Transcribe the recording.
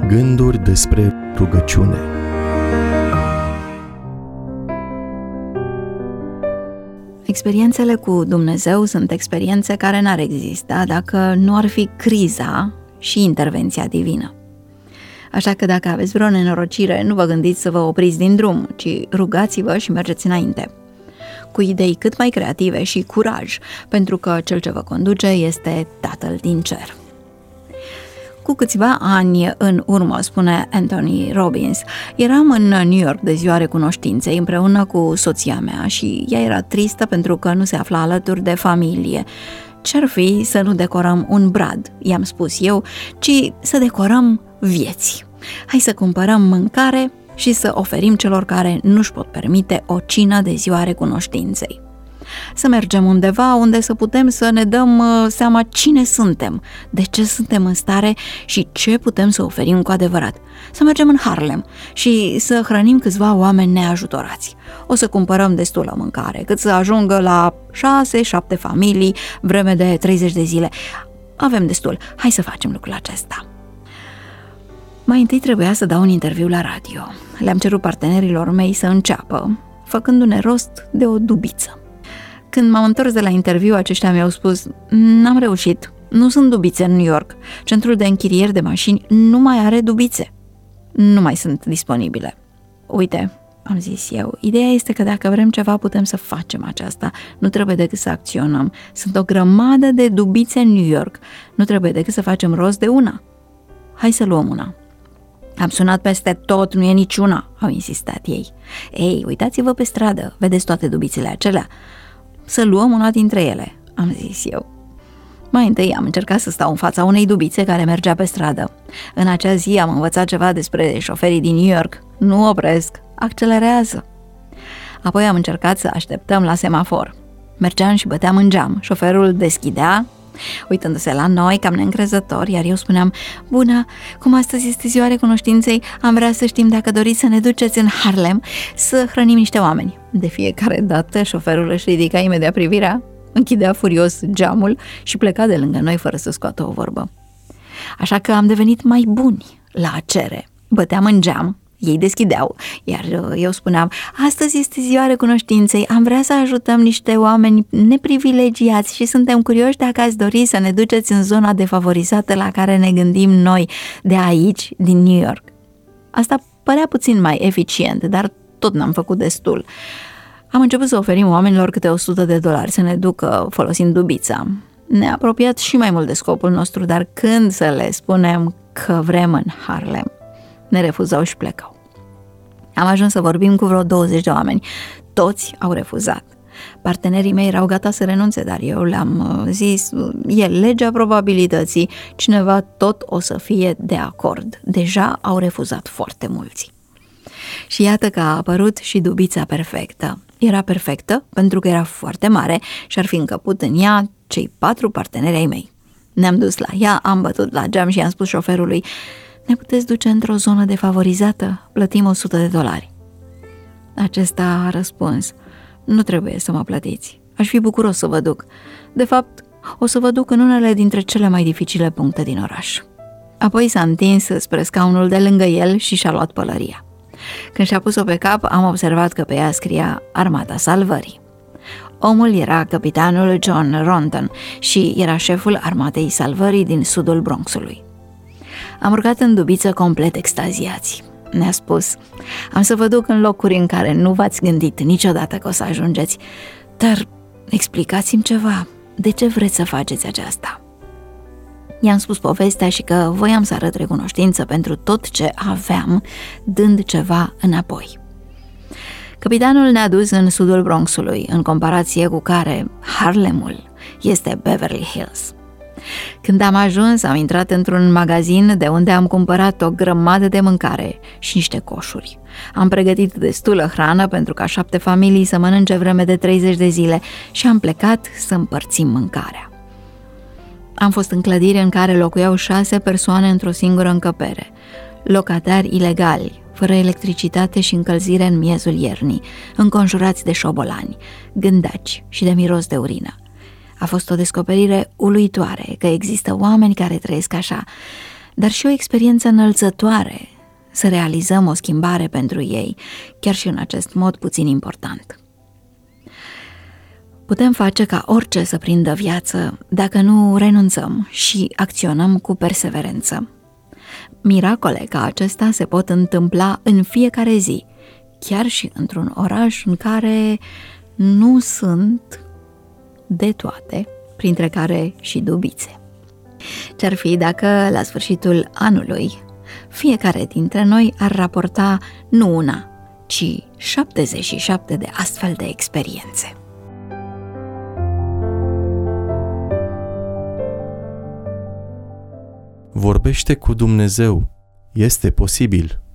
Gânduri despre rugăciune. Experiențele cu Dumnezeu sunt experiențe care n-ar exista dacă nu ar fi criza și intervenția divină. Așa că dacă aveți vreo nenorocire, nu vă gândiți să vă opriți din drum, ci rugați-vă și mergeți înainte, cu idei cât mai creative și curaj, pentru că cel ce vă conduce este Tatăl din cer. Cu câțiva ani în urmă, spune Anthony Robbins, eram în New York de ziua recunoștinței împreună cu soția mea și ea era tristă pentru că nu se afla alături de familie. Ce-ar fi să nu decorăm un brad, i-am spus eu, ci să decorăm vieți. Hai să cumpărăm mâncare și să oferim celor care nu-și pot permite o cină de ziua recunoștinței. Să mergem undeva unde să putem să ne dăm seama cine suntem, de ce suntem în stare și ce putem să oferim cu adevărat. Să mergem în Harlem și să hrănim câțiva oameni neajutorați. O să cumpărăm destulă mâncare, cât să ajungă la 6-7 familii, vreme de 30 de zile. Avem destul, hai să facem lucrul acesta. Mai întâi trebuia să dau un interviu la radio. Le-am cerut partenerilor mei să înceapă, făcându-ne rost de o dubiță. Când m-am întors de la interviu, aceștia mi-au spus: n-am reușit, nu sunt dubițe în New York, centrul de închirieri de mașini nu mai are dubițe. Nu mai sunt disponibile. Uite, am zis eu, ideea este că dacă vrem ceva putem să facem aceasta, nu trebuie decât să acționăm. Sunt o grămadă de dubițe în New York, nu trebuie decât să facem rost de una. Hai să luăm una. Am sunat peste tot, nu e niciuna, au insistat ei. Ei, uitați-vă pe stradă, vedeți toate dubițele acelea. Să luăm una dintre ele, am zis eu. Mai întâi am încercat să stau în fața unei dubițe care mergea pe stradă. În acea zi am învățat ceva despre șoferii din New York. Nu opresc, accelerează. Apoi am încercat să așteptăm la semafor. Mergeam și băteam în geam. Șoferul deschidea, uitându-se la noi cam neîncrezător, iar eu spuneam: bună, cum astăzi este ziua recunoștinței, am vrea să știm dacă doriți să ne duceți în Harlem să hrănim niște oameni. De fiecare dată șoferul își ridica imediat privirea, închidea furios geamul și pleca de lângă noi fără să scoată o vorbă. Așa că am devenit mai buni la a cere. Băteam în geam, ei deschideau, iar eu spuneam: astăzi este ziua recunoștinței, am vrea să ajutăm niște oameni neprivilegiați și suntem curioși dacă ați dori să ne duceți în zona defavorizată la care ne gândim noi de aici, din New York. Asta părea puțin mai eficient, dar tot n-am făcut destul. Am început să oferim oamenilor câte $100 să ne ducă folosind dubița. Ne-a apropiat și mai mult de scopul nostru, dar când să le spunem că vrem în Harlem, ne refuzau și plecau. Am ajuns să vorbim cu vreo 20 de oameni. Toți au refuzat. Partenerii mei erau gata să renunțe, dar eu le-am zis: e legea probabilității, cineva tot o să fie de acord. Deja au refuzat foarte mulți. Și iată că a apărut și dubița perfectă. Era perfectă pentru că era foarte mare și ar fi încăput în ea cei 4 parteneri ai mei. Ne-am dus la ea, am bătut la geam și i-am spus șoferului: ne puteți duce într-o zonă defavorizată? Plătim $100. Acesta a răspuns: nu trebuie să mă plătiți, aș fi bucuros să vă duc. De fapt, o să vă duc în unele dintre cele mai dificile puncte din oraș. Apoi s-a întins spre scaunul de lângă el și și-a luat pălăria. Când și-a pus-o pe cap, am observat că pe ea scria Armata Salvării. Omul era capitanul John Ronton și era șeful Armatei Salvării din sudul Bronxului. Am urcat în dubiță complet extaziați. Ne-a spus: am să vă duc în locuri în care nu v-ați gândit niciodată că o să ajungeți, dar explicați-mi ceva, de ce vreți să faceți aceasta? I-am spus povestea și că voiam să arăt recunoștință pentru tot ce aveam, dând ceva înapoi. Capitanul ne-a dus în sudul Bronxului, în comparație cu care Harlemul este Beverly Hills. Când am ajuns, am intrat într-un magazin de unde am cumpărat o grămadă de mâncare și niște coșuri. Am pregătit destulă hrană pentru ca 7 familii să mănânce vreme de 30 de zile și am plecat să împărțim mâncarea. Am fost în clădire în care locuiau 6 persoane într-o singură încăpere, locatari ilegali, fără electricitate și încălzire în miezul iernii, înconjurați de șobolani, gândaci și de miros de urină. A fost o descoperire uluitoare că există oameni care trăiesc așa. dar și o experiență înălțătoare, să realizăm o schimbare pentru ei, chiar și în acest mod puțin important. Putem face ca orice să prindă viață dacă nu renunțăm și acționăm cu perseverență. Miracole ca acesta se pot întâmpla în fiecare zi, chiar și într-un oraș în care nu sunt de toate, printre care și dubițe. Ce-ar fi dacă la sfârșitul anului fiecare dintre noi ar raporta nu una, ci 77 de astfel de experiențe? Vorbește cu Dumnezeu. Este posibil.